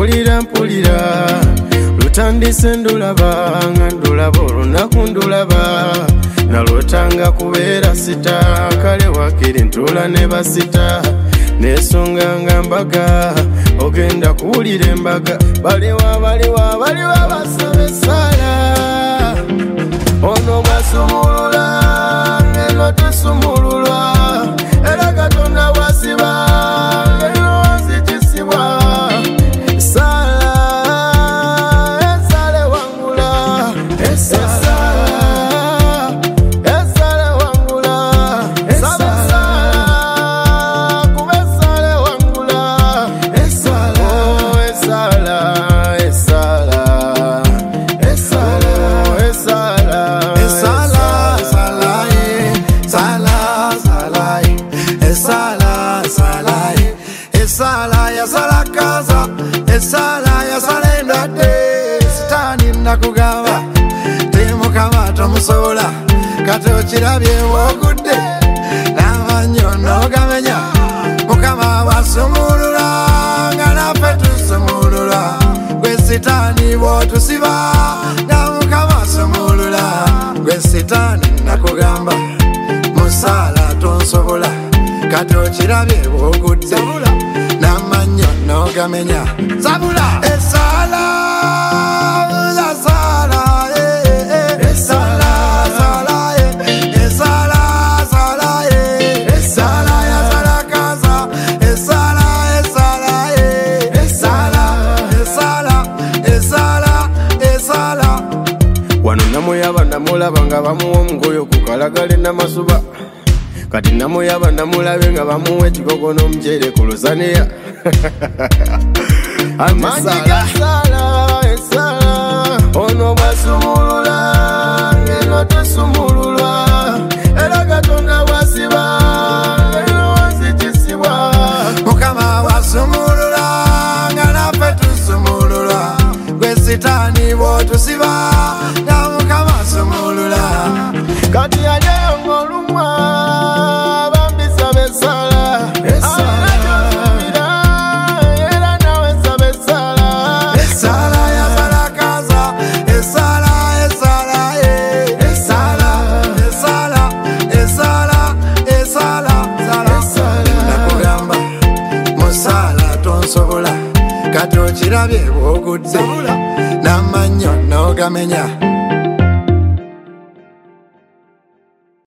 mpulira lutandise ndulaba nga ndulaba olunaku ndulaba nalwotanga kubeera sita kale wakiri ntula ne basita nesonga nga mbaga ogenda kuwulira embaga baliwa basaba essala ono bwasumulula ngeno tusumululwa era Katonda bwasiba ngeno wanzikisibwa essala wangula Esala ya sala kaza, esala ya sala endade. Sitani nakugamba, temukama tomusobola. Kati okirabye wogudde, n'amanyo n'ogamenya. Mukama wasumulula, nga naffe tusumulula. Gwe sitani bw'otusiba, nga Mukama asumulula. Gwe sitani nakugamba, musala tonsobola. Kati okirabye wogudde, n'amanyo n'ogamenya. Zabula essala sala essala ya sala kaza essala wano namuyaba namulaba nga bamuwa omugoyo ku kalagale n'amasuba kati namuyaba namulabe nga bamuwa ekikogo n'omuceere ku lusaniya amaanyi g'essala ono bwasumulula ngeno tusumululwa era Katonda bwasiba ngeno wanzikisibwa Mukama wasumulula nga naffe tusumululwa gwe sitaani bw'otusiba nga Mukama asumulula kati alyeyo ng'olumwa bambisaba essala kati okirabye bw'ogudde n'amanyo n'ogamenya.